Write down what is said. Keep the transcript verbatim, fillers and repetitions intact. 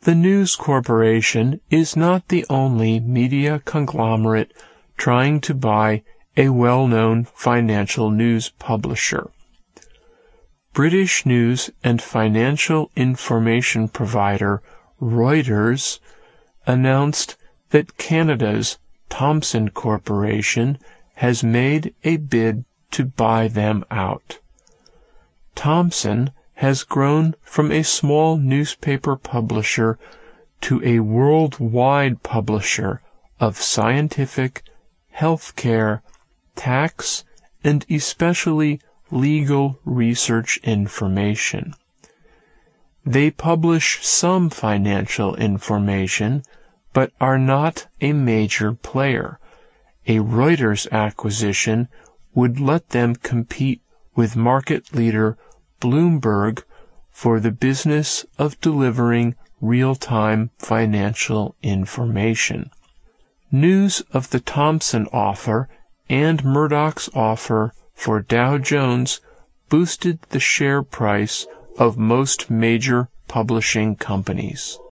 The News Corporation is not the only media conglomerate trying to buy a well-known financial news publisher. British news and financial information provider Reuters announced that Canada's Thomson Corporation has made a bid to buy them out. Thomson has grown from a small newspaper publisher to a worldwide publisher of scientific, healthcare, tax, and especially legal research information. They publish some financial information, but are not a major player. A Reuters acquisition would let them compete with market leader Bloomberg for the business of delivering real-time financial information. News of the Thomson offer and Murdoch's offer for Dow Jones boosted the share price of most major publishing companies.